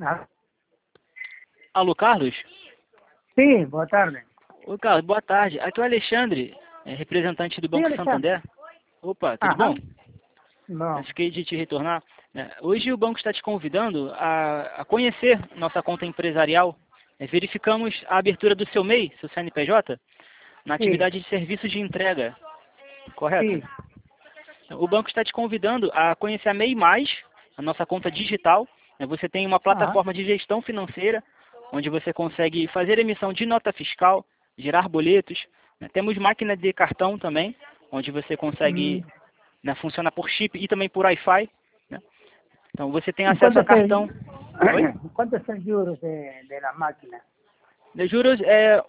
Ah, Alô, Carlos? sim, boa tarde. Oi, Carlos, boa tarde. Aqui é o Alexandre, representante do Sim, Banco Alexandre. Santander. Opa, tudo bom? Aham, bom. Fiquei de te retornar. Hoje o banco está te convidando a conhecer nossa conta empresarial. Verificamos a abertura do seu MEI, seu CNPJ, na Sim, atividade de serviços de entrega, correto? sim. O banco está te convidando a conhecer a MEI+, a nossa conta digital. Você tem uma Aham, plataforma de gestão financeira, onde você consegue fazer emissão de nota fiscal, gerar boletos. Temos máquina de cartão também, onde você consegue, hum. funciona por chip e também por Wi-Fi. né? Então você tem ¿Y acesso a cartão. Oi? cuánto es el euros de la máquina? De juros é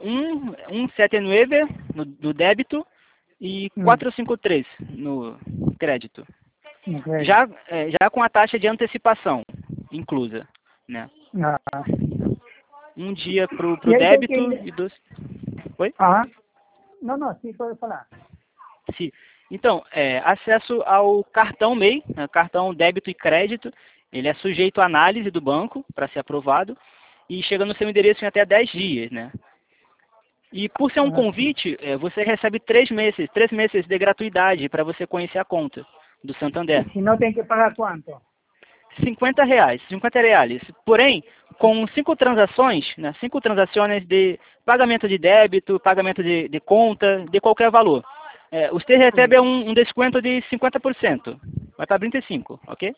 1,79 no débito e Mm, 4,53 no crédito. ok. Já com a taxa de antecipação inclusa, né? Ah, Um dia pro y ahí que débito e dois. Oi? ajá. No, no, sí, puedes hablar. Sim. Então, acesso ao cartão MEI, cartão débito e crédito, ele é sujeito à análise do banco para ser aprovado e chega no seu endereço em até 10 dias, né? E por ser um Ah, sí. convite, você recebe 3 meses de gratuidade para você conhecer a conta do Y Santander. si no, tienen que pagar cuánto. R$ 50, 50 reais. Porém, com 5 transações, 5 transações de pagamento de débito, pagamento de conta, de qualquer valor, você recebe Sí. um desconto de 50%. Vai para 25, ok?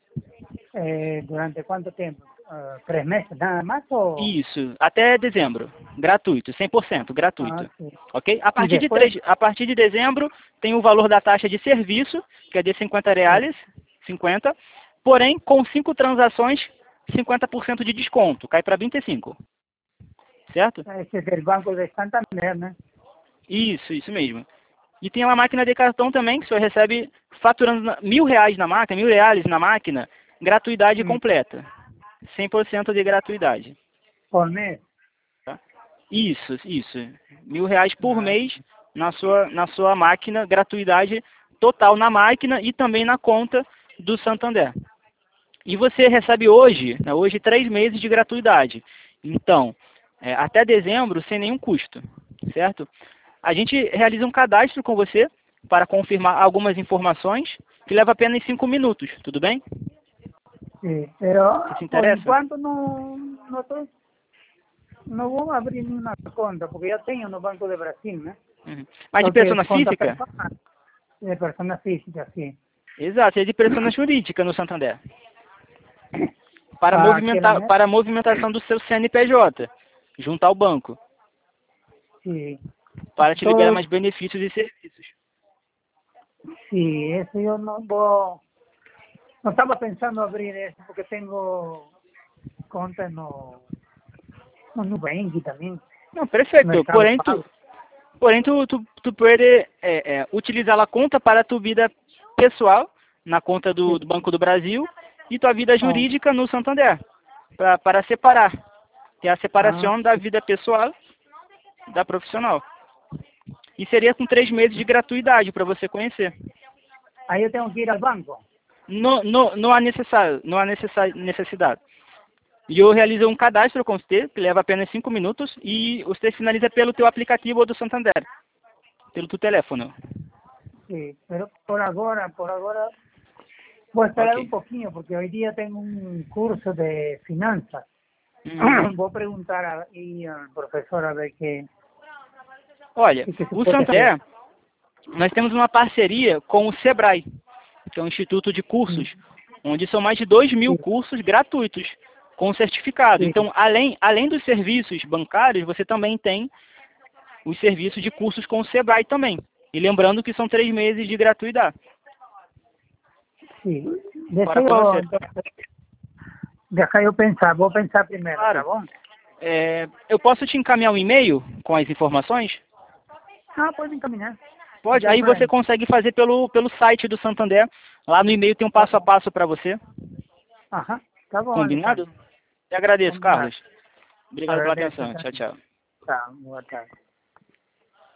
¿Durante cuánto tiempo? Ah, ¿3 meses nada más o...? Isso, até dezembro. Gratuito, 100% Ah, gratuito. sí. Ok? Y después, A partir de dezembro, tem o valor da taxa de serviço, que é de 50 sí. reais, 50. Porém, com 5 transações, 50% de desconto, cai para 25. Certo? Ese es del Banco de Santander, ¿no? Isso mesmo. E tem uma máquina de cartão também, que o senhor recebe faturando R$ 1.000 na máquina, R$ 1.000 na máquina, gratuidade Mm, completa. 100% de gratuidade. por mes. Tá? Isso. R$ 1.000 por Ah, mês na sua máquina, gratuidade total na máquina e também na conta do Santander. E você recebe hoje, hoje 3 meses de gratuidade. Então, até dezembro, sem nenhum custo, certo? A gente realiza um cadastro com você para confirmar algumas informações que leva apenas 5 minutos, tudo bem? sí. Pero Você se por interessa? enquanto no voy a abrir una cuenta porque ya tengo en el Banco de Brasil, ¿no? Uhum. Mas de Porque persona conta física? personal, de persona física, sí. Exato, é de persona jurídica no Santander. ¿Para qué manera? Para a movimentação do seu CNPJ, junto ao banco, Sí. para te liberar Todo, mais benefícios e serviços. sí, eso yo no estaba pensando abrir eso porque tengo cuenta no Nubank también, Não, perfeito. Mercado Pago. Porém tu pode utilizar a conta para a tua vida pessoal, na conta Sí. do Banco do Brasil, e tua vida Oh, jurídica no Santander, para separar. Ter a ah, separação da vida pessoal da profissional. E seria com 3 meses de gratuidade para você conhecer. ahí yo tengo que ir al banco. Não há necessidade. E eu realizo um cadastro com você, que leva apenas 5 minutos, e você finaliza pelo teu aplicativo do Santander, pelo teu telefone. Sí, pero por ahora voy a esperar un Ok. poquito porque hoy día tengo un curso de finanzas. Uhum. Voy a preguntar ahí al profesor a ver Olha, qué se o puede hacer. Santander, nós temos uma parceria com o Sebrae, que é um instituto de Mm, cursos, onde são mais de 2.000 sí, cursos gratuitos, com certificado. sí. Então, além dos serviços bancários, você também tem os serviços de cursos com o Sebrae também. E lembrando que são 3 meses de gratuidade Sí, para deseo conhecer. entonces, deja yo pensar, voy a pensar primero, ¿está Claro. bom? Eu posso te encaminhar um e-mail com as informações? Ah, pueden caminar, no Pode. Aí você problema. consegue fazer pelo site do Santander. Lá no e-mail tem um passo a passo para você. Ajá, está bom, Combinado? Alexandre, Te agradeço, combinado. Carlos. Obrigado pela Agradeço atenção. Tchau, também. tchau. Tá, boa tarde.